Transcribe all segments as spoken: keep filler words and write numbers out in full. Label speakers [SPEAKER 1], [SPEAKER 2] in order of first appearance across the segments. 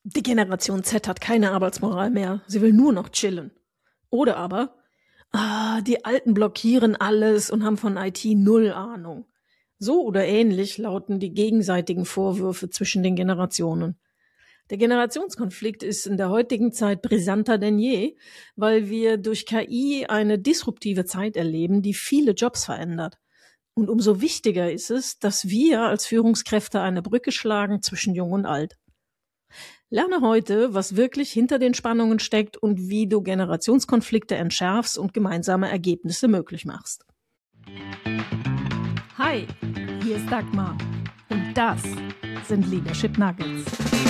[SPEAKER 1] Die Generation Z hat keine Arbeitsmoral mehr. Sie will nur noch chillen. Oder aber, ah, die Alten blockieren alles und haben von I T null Ahnung. So oder ähnlich lauten die gegenseitigen Vorwürfe zwischen den Generationen. Der Generationskonflikt ist in der heutigen Zeit brisanter denn je, weil wir durch K I eine disruptive Zeit erleben, die viele Jobs verändert. Und umso wichtiger ist es, dass wir als Führungskräfte eine Brücke schlagen zwischen Jung und Alt. Lerne heute, was wirklich hinter den Spannungen steckt und wie du Generationskonflikte entschärfst und gemeinsame Ergebnisse möglich machst. Hi, hier ist Dagmar und das sind Leadership Nuggets.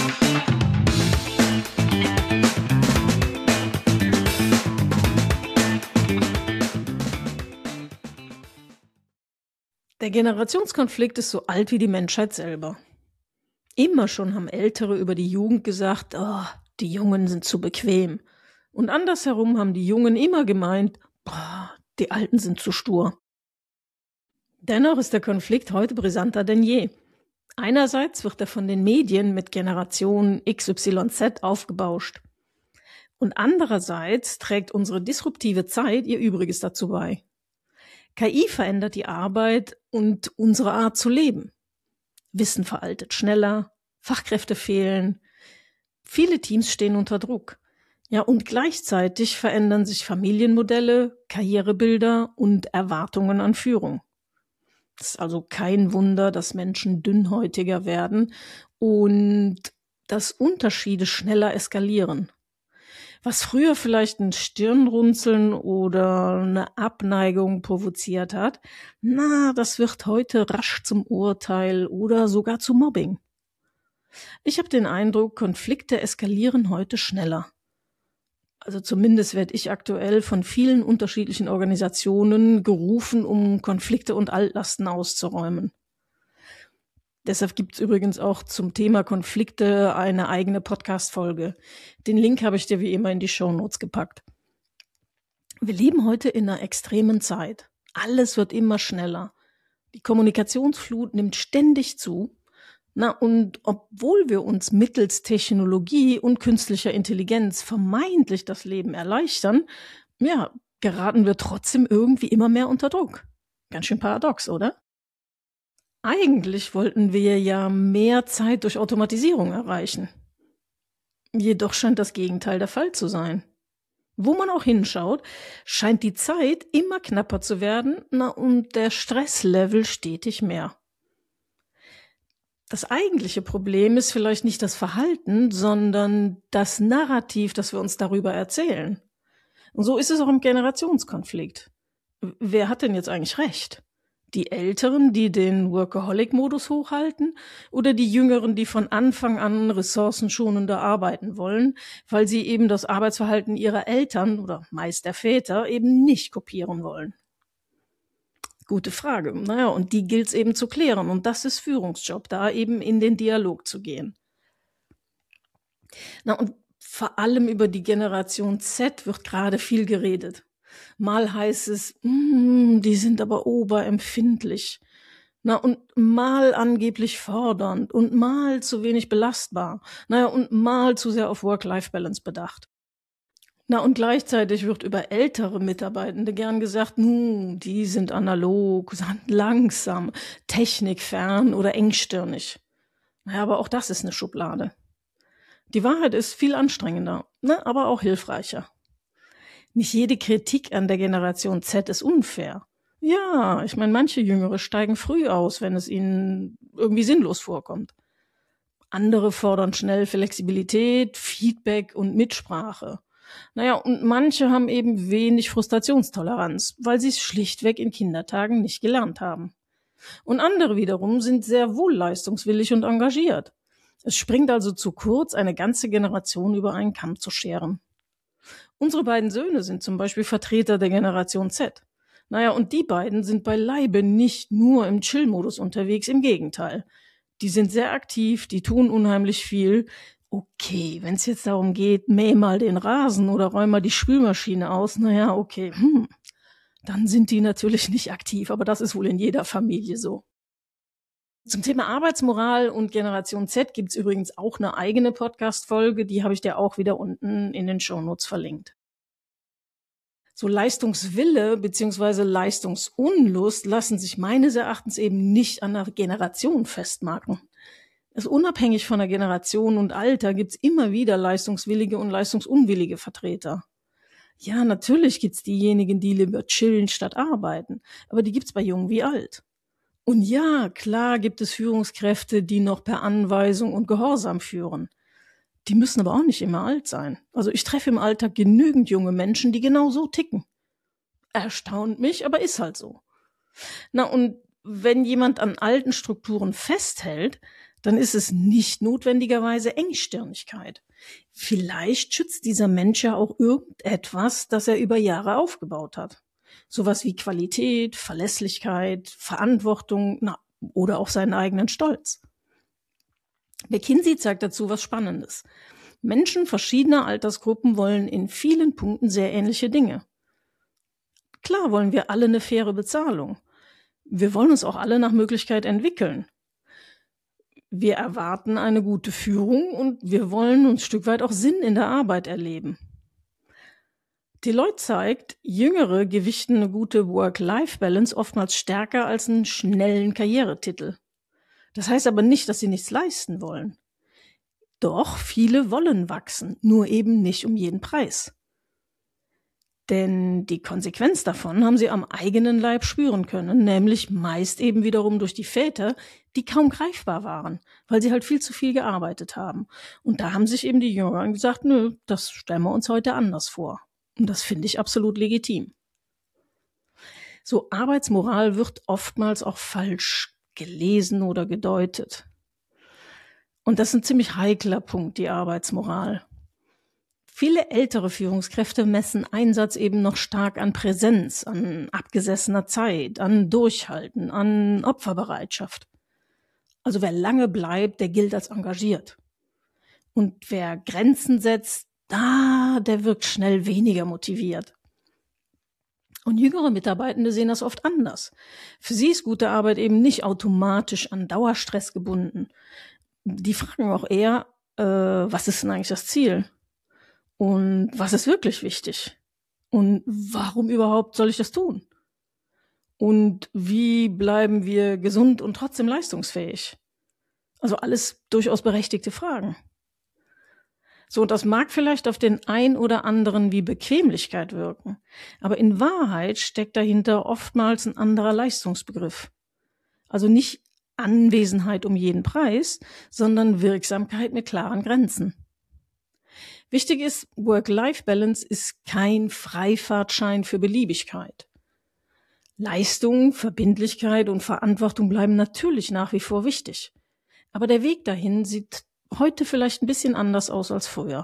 [SPEAKER 1] Der Generationskonflikt ist so alt wie die Menschheit selber. Immer schon haben Ältere über die Jugend gesagt, oh, die Jungen sind zu bequem. Und andersherum haben die Jungen immer gemeint, oh, die Alten sind zu stur. Dennoch ist der Konflikt heute brisanter denn je. Einerseits wird er von den Medien mit Generation X Y Z aufgebauscht. Und andererseits trägt unsere disruptive Zeit ihr Übriges dazu bei. K I verändert die Arbeit und unsere Art zu leben. Wissen veraltet schneller, Fachkräfte fehlen, viele Teams stehen unter Druck. Ja, und gleichzeitig verändern sich Familienmodelle, Karrierebilder und Erwartungen an Führung. Es ist also kein Wunder, dass Menschen dünnhäutiger werden und dass Unterschiede schneller eskalieren. Was früher vielleicht ein Stirnrunzeln oder eine Abneigung provoziert hat, na, das wird heute rasch zum Urteil oder sogar zu Mobbing. Ich habe den Eindruck, Konflikte eskalieren heute schneller. Also zumindest werde ich aktuell von vielen unterschiedlichen Organisationen gerufen, um Konflikte und Altlasten auszuräumen. Deshalb gibt es übrigens auch zum Thema Konflikte eine eigene Podcast-Folge. Den Link habe ich dir wie immer in die Shownotes gepackt. Wir leben heute in einer extremen Zeit. Alles wird immer schneller. Die Kommunikationsflut nimmt ständig zu. Na, und obwohl wir uns mittels Technologie und künstlicher Intelligenz vermeintlich das Leben erleichtern, ja, geraten wir trotzdem irgendwie immer mehr unter Druck. Ganz schön paradox, oder? Eigentlich wollten wir ja mehr Zeit durch Automatisierung erreichen. Jedoch scheint das Gegenteil der Fall zu sein. Wo man auch hinschaut, scheint die Zeit immer knapper zu werden, na, und der Stresslevel stetig mehr. Das eigentliche Problem ist vielleicht nicht das Verhalten, sondern das Narrativ, das wir uns darüber erzählen. Und so ist es auch im Generationskonflikt. Wer hat denn jetzt eigentlich recht? Die Älteren, die den Workaholic-Modus hochhalten, oder die Jüngeren, die von Anfang an ressourcenschonender arbeiten wollen, weil sie eben das Arbeitsverhalten ihrer Eltern oder meist der Väter eben nicht kopieren wollen? Gute Frage. Naja, und die gilt es eben zu klären. Und das ist Führungsjob, da eben in den Dialog zu gehen. Na, und vor allem über die Generation Z wird gerade viel geredet. Mal heißt es, mm, die sind aber oberempfindlich. Na, und mal angeblich fordernd und mal zu wenig belastbar. Naja, und mal zu sehr auf Work-Life-Balance bedacht. Na, und gleichzeitig wird über ältere Mitarbeitende gern gesagt, nu, die sind analog, sind langsam, technikfern oder engstirnig. Naja, aber auch das ist eine Schublade. Die Wahrheit ist viel anstrengender, ne, aber auch hilfreicher. Nicht jede Kritik an der Generation Z ist unfair. Ja, ich meine, manche Jüngere steigen früh aus, wenn es ihnen irgendwie sinnlos vorkommt. Andere fordern schnell Flexibilität, Feedback und Mitsprache. Naja, und manche haben eben wenig Frustrationstoleranz, weil sie es schlichtweg in Kindertagen nicht gelernt haben. Und andere wiederum sind sehr wohl leistungswillig und engagiert. Es springt also zu kurz, eine ganze Generation über einen Kamm zu scheren. Unsere beiden Söhne sind zum Beispiel Vertreter der Generation Z. Naja, und die beiden sind beileibe nicht nur im Chill-Modus unterwegs, im Gegenteil. Die sind sehr aktiv, die tun unheimlich viel. Okay, wenn es jetzt darum geht, mäh mal den Rasen oder räum mal die Spülmaschine aus, naja, okay, hm, dann sind die natürlich nicht aktiv, aber das ist wohl in jeder Familie so. Zum Thema Arbeitsmoral und Generation Z gibt's übrigens auch eine eigene Podcast-Folge, die habe ich dir auch wieder unten in den Shownotes verlinkt. So Leistungswille bzw. Leistungsunlust lassen sich meines Erachtens eben nicht an einer Generation festmachen. Also unabhängig von der Generation und Alter gibt's immer wieder leistungswillige und leistungsunwillige Vertreter. Ja, natürlich gibt's diejenigen, die lieber chillen statt arbeiten, aber die gibt's bei Jung wie alt. Und ja, klar gibt es Führungskräfte, die noch per Anweisung und Gehorsam führen. Die müssen aber auch nicht immer alt sein. Also ich treffe im Alltag genügend junge Menschen, die genau so ticken. Erstaunt mich, aber ist halt so. Na, und wenn jemand an alten Strukturen festhält, dann ist es nicht notwendigerweise Engstirnigkeit. Vielleicht schützt dieser Mensch ja auch irgendetwas, das er über Jahre aufgebaut hat. Sowas wie Qualität, Verlässlichkeit, Verantwortung, na, oder auch seinen eigenen Stolz. McKinsey zeigt dazu was Spannendes. Menschen verschiedener Altersgruppen wollen in vielen Punkten sehr ähnliche Dinge. Klar wollen wir alle eine faire Bezahlung. Wir wollen uns auch alle nach Möglichkeit entwickeln. Wir erwarten eine gute Führung und wir wollen ein Stück weit auch Sinn in der Arbeit erleben. Deloitte zeigt, Jüngere gewichten eine gute Work-Life-Balance oftmals stärker als einen schnellen Karrieretitel. Das heißt aber nicht, dass sie nichts leisten wollen. Doch viele wollen wachsen, nur eben nicht um jeden Preis. Denn die Konsequenz davon haben sie am eigenen Leib spüren können, nämlich meist eben wiederum durch die Väter, die kaum greifbar waren, weil sie halt viel zu viel gearbeitet haben. Und da haben sich eben die Jüngeren gesagt, nö, das stellen wir uns heute anders vor. Und das finde ich absolut legitim. So, Arbeitsmoral wird oftmals auch falsch gelesen oder gedeutet. Und das ist ein ziemlich heikler Punkt, die Arbeitsmoral. Viele ältere Führungskräfte messen Einsatz eben noch stark an Präsenz, an abgesessener Zeit, an Durchhalten, an Opferbereitschaft. Also wer lange bleibt, der gilt als engagiert. Und wer Grenzen setzt, ah, der wirkt schnell weniger motiviert. Und jüngere Mitarbeitende sehen das oft anders. Für sie ist gute Arbeit eben nicht automatisch an Dauerstress gebunden. Die fragen auch eher, äh, was ist denn eigentlich das Ziel? Und was ist wirklich wichtig? Und warum überhaupt soll ich das tun? Und wie bleiben wir gesund und trotzdem leistungsfähig? Also alles durchaus berechtigte Fragen. So, und das mag vielleicht auf den ein oder anderen wie Bequemlichkeit wirken, aber in Wahrheit steckt dahinter oftmals ein anderer Leistungsbegriff. Also nicht Anwesenheit um jeden Preis, sondern Wirksamkeit mit klaren Grenzen. Wichtig ist, Work-Life-Balance ist kein Freifahrtschein für Beliebigkeit. Leistung, Verbindlichkeit und Verantwortung bleiben natürlich nach wie vor wichtig. Aber der Weg dahin sieht heute vielleicht ein bisschen anders aus als früher.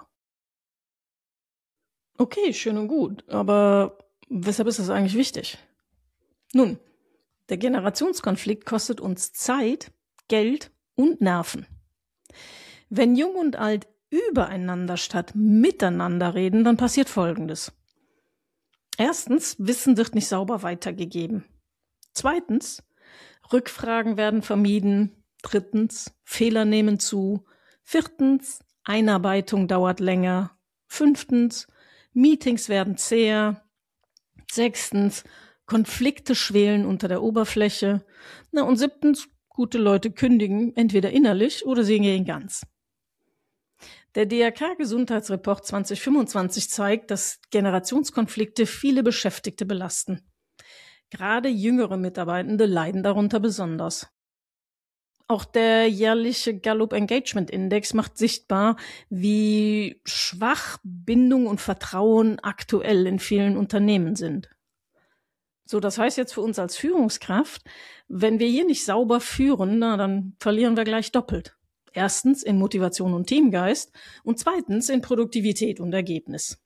[SPEAKER 1] Okay, schön und gut, aber weshalb ist das eigentlich wichtig? Nun, der Generationskonflikt kostet uns Zeit, Geld und Nerven. Wenn Jung und Alt übereinander statt miteinander reden, dann passiert Folgendes. Erstens, Wissen wird nicht sauber weitergegeben. Zweitens, Rückfragen werden vermieden. Drittens, Fehler nehmen zu. Viertens, Einarbeitung dauert länger. Fünftens, Meetings werden zäher. Sechstens, Konflikte schwelen unter der Oberfläche. Na und siebtens, gute Leute kündigen, entweder innerlich oder sie gehen ganz. Der D R K-Gesundheitsreport zwanzig fünfundzwanzig zeigt, dass Generationskonflikte viele Beschäftigte belasten. Gerade jüngere Mitarbeitende leiden darunter besonders. Auch der jährliche Gallup Engagement Index macht sichtbar, wie schwach Bindung und Vertrauen aktuell in vielen Unternehmen sind. So, das heißt jetzt für uns als Führungskraft, wenn wir hier nicht sauber führen, na, dann verlieren wir gleich doppelt. Erstens in Motivation und Teamgeist und zweitens in Produktivität und Ergebnis.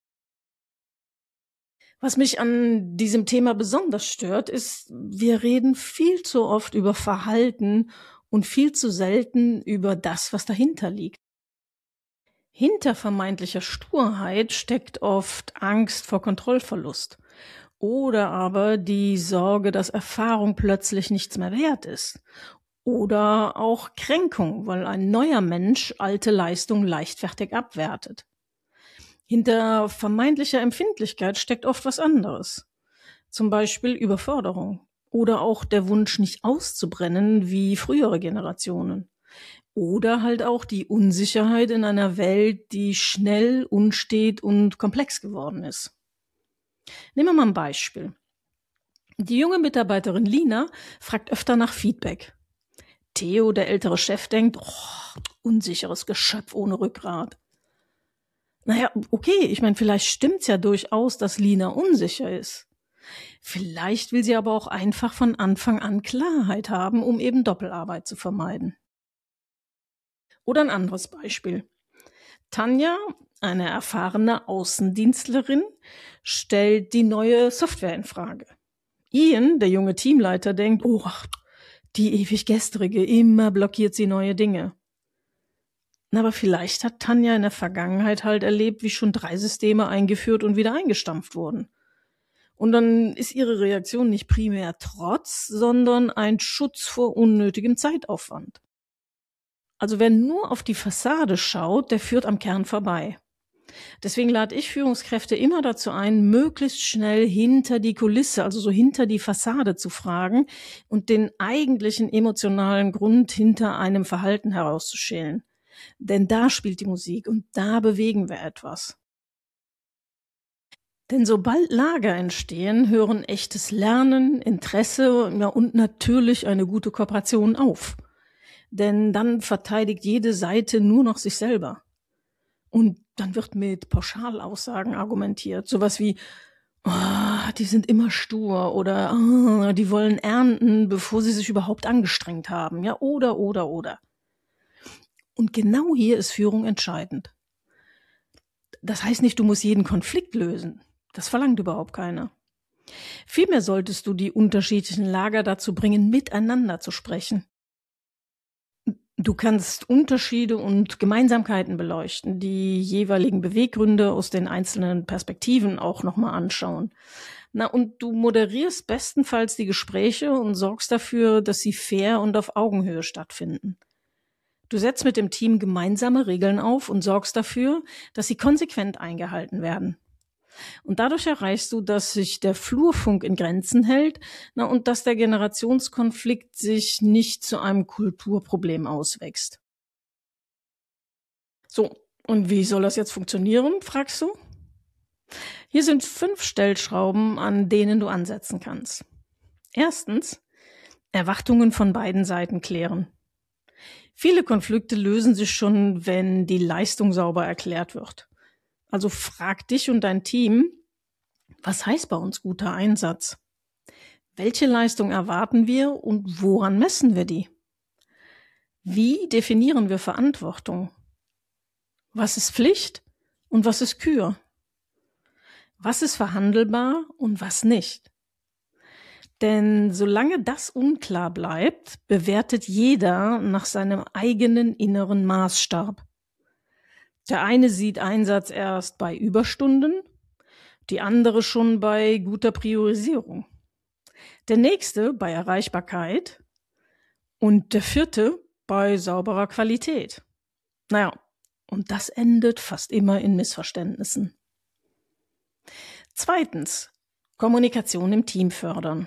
[SPEAKER 1] Was mich an diesem Thema besonders stört, ist, wir reden viel zu oft über Verhalten und viel zu selten über das, was dahinter liegt. Hinter vermeintlicher Sturheit steckt oft Angst vor Kontrollverlust oder aber die Sorge, dass Erfahrung plötzlich nichts mehr wert ist Oder auch Kränkung, weil ein neuer Mensch alte Leistung leichtfertig abwertet. Hinter vermeintlicher Empfindlichkeit steckt oft was anderes. Zum Beispiel Überforderung oder auch der Wunsch, nicht auszubrennen wie frühere Generationen. Oder halt auch die Unsicherheit in einer Welt, die schnell, unstet und komplex geworden ist. Nehmen wir mal ein Beispiel. Die junge Mitarbeiterin Lina fragt öfter nach Feedback. Theo, der ältere Chef, denkt, oh, unsicheres Geschöpf ohne Rückgrat. Naja, okay, ich meine, vielleicht stimmt's ja durchaus, dass Lina unsicher ist. Vielleicht will sie aber auch einfach von Anfang an Klarheit haben, um eben Doppelarbeit zu vermeiden. Oder ein anderes Beispiel. Tanja, eine erfahrene Außendienstlerin, stellt die neue Software in Frage. Ian, der junge Teamleiter, denkt, oh, die ewig gestrige, immer blockiert sie neue Dinge. Aber vielleicht hat Tanja in der Vergangenheit halt erlebt, wie schon drei Systeme eingeführt und wieder eingestampft wurden. Und dann ist ihre Reaktion nicht primär Trotz, sondern ein Schutz vor unnötigem Zeitaufwand. Also wer nur auf die Fassade schaut, der führt am Kern vorbei. Deswegen lade ich Führungskräfte immer dazu ein, möglichst schnell hinter die Kulisse, also so hinter die Fassade zu fragen und den eigentlichen emotionalen Grund hinter einem Verhalten herauszuschälen. Denn da spielt die Musik und da bewegen wir etwas. Denn sobald Lager entstehen, hören echtes Lernen, Interesse, ja, und natürlich eine gute Kooperation auf. Denn dann verteidigt jede Seite nur noch sich selber. Und dann wird mit Pauschalaussagen argumentiert. Sowas wie, oh, die sind immer stur oder oh, die wollen ernten, bevor sie sich überhaupt angestrengt haben. Ja, oder, oder, oder. Und genau hier ist Führung entscheidend. Das heißt nicht, du musst jeden Konflikt lösen. Das verlangt überhaupt keiner. Vielmehr solltest du die unterschiedlichen Lager dazu bringen, miteinander zu sprechen. Du kannst Unterschiede und Gemeinsamkeiten beleuchten, die jeweiligen Beweggründe aus den einzelnen Perspektiven auch nochmal anschauen. Na, und du moderierst bestenfalls die Gespräche und sorgst dafür, dass sie fair und auf Augenhöhe stattfinden. Du setzt mit dem Team gemeinsame Regeln auf und sorgst dafür, dass sie konsequent eingehalten werden. Und dadurch erreichst du, dass sich der Flurfunk in Grenzen hält, na, und dass der Generationskonflikt sich nicht zu einem Kulturproblem auswächst. So, und wie soll das jetzt funktionieren, fragst du? Hier sind fünf Stellschrauben, an denen du ansetzen kannst. Erstens, Erwartungen von beiden Seiten klären. Viele Konflikte lösen sich schon, wenn die Leistung sauber erklärt wird. Also frag dich und dein Team, was heißt bei uns guter Einsatz? Welche Leistung erwarten wir und woran messen wir die? Wie definieren wir Verantwortung? Was ist Pflicht und was ist Kür? Was ist verhandelbar und was nicht? Denn solange das unklar bleibt, bewertet jeder nach seinem eigenen inneren Maßstab. Der eine sieht Einsatz erst bei Überstunden, die andere schon bei guter Priorisierung. Der nächste bei Erreichbarkeit und der vierte bei sauberer Qualität. Naja, und das endet fast immer in Missverständnissen. Zweitens, Kommunikation im Team fördern.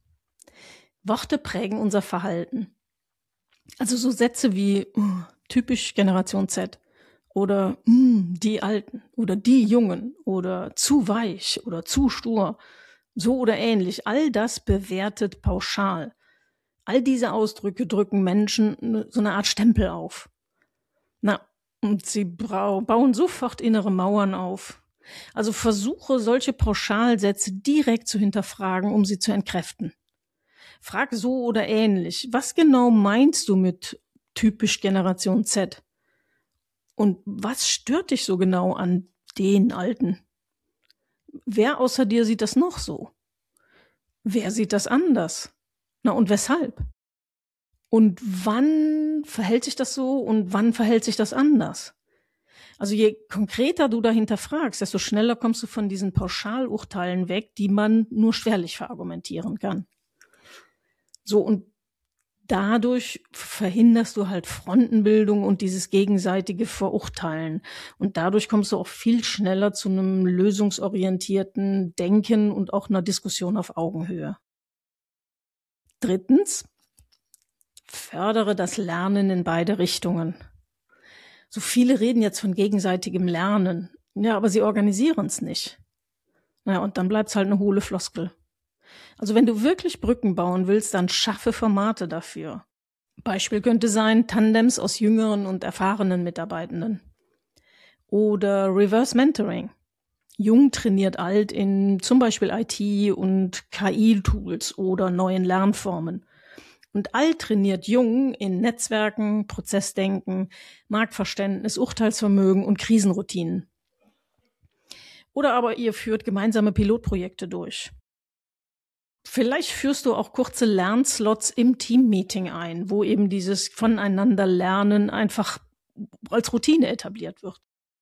[SPEAKER 1] Worte prägen unser Verhalten. Also so Sätze wie uh, typisch Generation Z. Oder mm, die Alten oder die Jungen oder zu weich oder zu stur, so oder ähnlich. All das bewertet pauschal. All diese Ausdrücke drücken Menschen so eine Art Stempel auf. Na, und sie bauen sofort innere Mauern auf. Also versuche solche Pauschalsätze direkt zu hinterfragen, um sie zu entkräften. Frag so oder ähnlich, was genau meinst du mit typisch Generation Z? Und was stört dich so genau an den Alten? Wer außer dir sieht das noch so? Wer sieht das anders? Na, und weshalb? Und wann verhält sich das so und wann verhält sich das anders? Also je konkreter du dahinter fragst, desto schneller kommst du von diesen Pauschalurteilen weg, die man nur schwerlich verargumentieren kann. So, und Dadurch verhinderst du halt Frontenbildung und dieses gegenseitige Verurteilen. Und dadurch kommst du auch viel schneller zu einem lösungsorientierten Denken und auch einer Diskussion auf Augenhöhe. Drittens, fördere das Lernen in beide Richtungen. So viele reden jetzt von gegenseitigem Lernen. Ja, aber sie organisieren es nicht. Naja, und dann bleibt es halt eine hohle Floskel. Also wenn du wirklich Brücken bauen willst, dann schaffe Formate dafür. Beispiel könnte sein Tandems aus jüngeren und erfahrenen Mitarbeitenden. Oder Reverse Mentoring. Jung trainiert alt in zum Beispiel I T und K I-Tools oder neuen Lernformen. Und alt trainiert jung in Netzwerken, Prozessdenken, Marktverständnis, Urteilsvermögen und Krisenroutinen. Oder aber ihr führt gemeinsame Pilotprojekte durch. Vielleicht führst du auch kurze Lernslots im Teammeeting ein, wo eben dieses Voneinander Lernen einfach als Routine etabliert wird.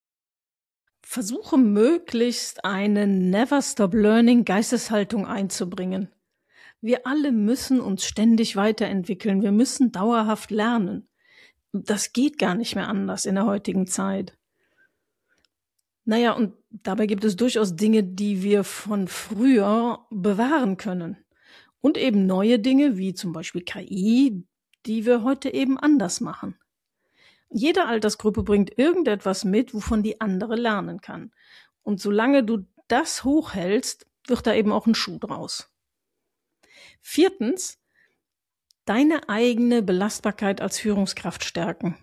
[SPEAKER 1] Versuche möglichst eine Never Stop Learning Geisteshaltung einzubringen. Wir alle müssen uns ständig weiterentwickeln. Wir müssen dauerhaft lernen. Das geht gar nicht mehr anders in der heutigen Zeit. Naja, und dabei gibt es durchaus Dinge, die wir von früher bewahren können. Und eben neue Dinge, wie zum Beispiel K I, die wir heute eben anders machen. Jede Altersgruppe bringt irgendetwas mit, wovon die andere lernen kann. Und solange du das hochhältst, wird da eben auch ein Schuh draus. Viertens, deine eigene Belastbarkeit als Führungskraft stärken.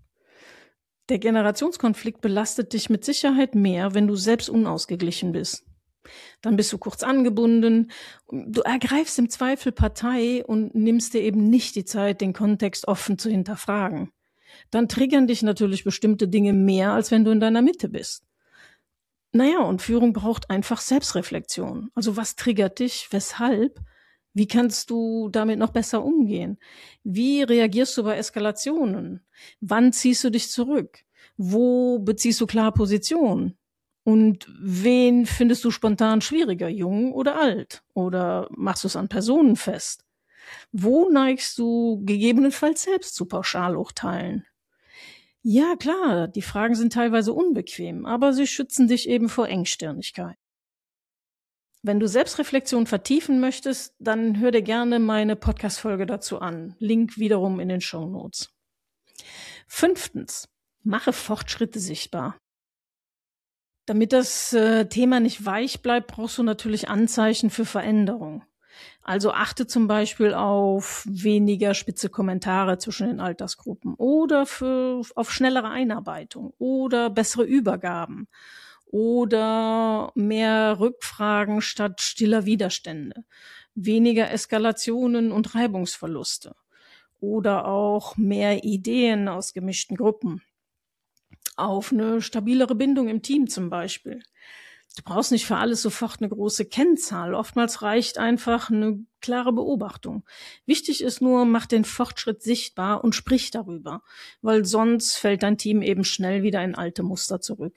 [SPEAKER 1] Der Generationskonflikt belastet dich mit Sicherheit mehr, wenn du selbst unausgeglichen bist. Dann bist du kurz angebunden, du ergreifst im Zweifel Partei und nimmst dir eben nicht die Zeit, den Kontext offen zu hinterfragen. Dann triggern dich natürlich bestimmte Dinge mehr, als wenn du in deiner Mitte bist. Naja, und Führung braucht einfach Selbstreflexion. Also was triggert dich, weshalb? Wie kannst du damit noch besser umgehen? Wie reagierst du bei Eskalationen? Wann ziehst du dich zurück? Wo beziehst du klar Position? Und wen findest du spontan schwieriger, jung oder alt? Oder machst du es an Personen fest? Wo neigst du gegebenenfalls selbst zu Pauschalurteilen? Ja, klar, die Fragen sind teilweise unbequem, aber sie schützen dich eben vor Engstirnigkeit. Wenn du Selbstreflexion vertiefen möchtest, dann hör dir gerne meine Podcast-Folge dazu an. Link wiederum in den Shownotes. Fünftens, mache Fortschritte sichtbar. Damit das äh, Thema nicht weich bleibt, brauchst du natürlich Anzeichen für Veränderung. Also achte zum Beispiel auf weniger spitze Kommentare zwischen den Altersgruppen oder für, auf schnellere Einarbeitung oder bessere Übergaben. Oder mehr Rückfragen statt stiller Widerstände, weniger Eskalationen und Reibungsverluste oder auch mehr Ideen aus gemischten Gruppen, auf eine stabilere Bindung im Team zum Beispiel. Du brauchst nicht für alles sofort eine große Kennzahl, oftmals reicht einfach eine klare Beobachtung. Wichtig ist nur, mach den Fortschritt sichtbar und sprich darüber, weil sonst fällt dein Team eben schnell wieder in alte Muster zurück.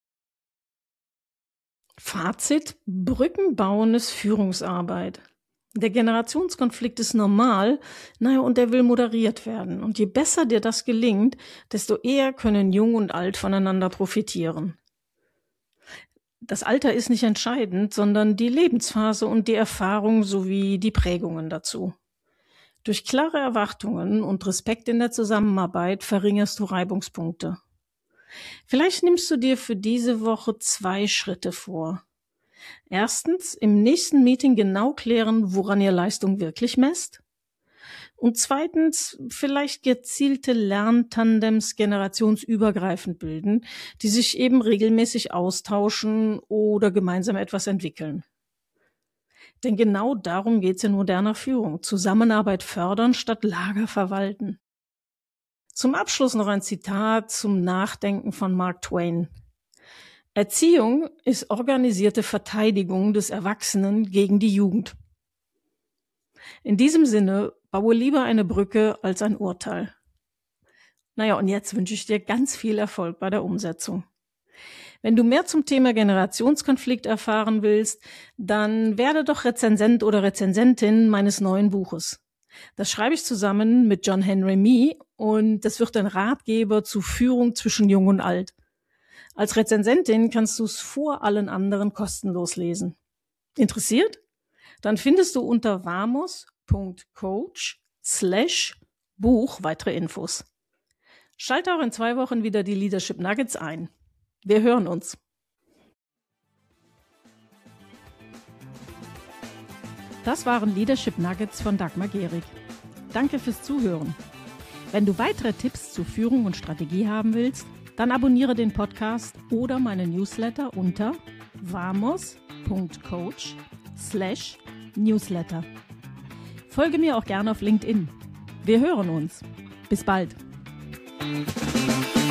[SPEAKER 1] Fazit: Brücken bauen ist Führungsarbeit. Der Generationskonflikt ist normal, naja, und der will moderiert werden. Und je besser dir das gelingt, desto eher können Jung und Alt voneinander profitieren. Das Alter ist nicht entscheidend, sondern die Lebensphase und die Erfahrung sowie die Prägungen dazu. Durch klare Erwartungen und Respekt in der Zusammenarbeit verringerst du Reibungspunkte. Vielleicht nimmst du dir für diese Woche zwei Schritte vor. Erstens, im nächsten Meeting genau klären, woran ihr Leistung wirklich messt. Und zweitens, vielleicht gezielte Lerntandems generationsübergreifend bilden, die sich eben regelmäßig austauschen oder gemeinsam etwas entwickeln. Denn genau darum geht es in moderner Führung. Zusammenarbeit fördern statt Lager verwalten. Zum Abschluss noch ein Zitat zum Nachdenken von Mark Twain. Erziehung ist organisierte Verteidigung des Erwachsenen gegen die Jugend. In diesem Sinne, baue lieber eine Brücke als ein Urteil. Naja, und jetzt wünsche ich dir ganz viel Erfolg bei der Umsetzung. Wenn du mehr zum Thema Generationskonflikt erfahren willst, dann werde doch Rezensent oder Rezensentin meines neuen Buches. Das schreibe ich zusammen mit John Henry Mee und das wird ein Ratgeber zu Führung zwischen Jung und Alt. Als Rezensentin kannst du es vor allen anderen kostenlos lesen. Interessiert? Dann findest du unter vamos punkt coach slash Buch weitere Infos. Schalte auch in zwei Wochen wieder die Leadership Nuggets ein. Wir hören uns. Das waren Leadership Nuggets von Dagmar Gehrig. Danke fürs Zuhören. Wenn du weitere Tipps zu Führung und Strategie haben willst, dann abonniere den Podcast oder meine Newsletter unter vamos punkt coach slash newsletter. Folge mir auch gerne auf LinkedIn. Wir hören uns. Bis bald.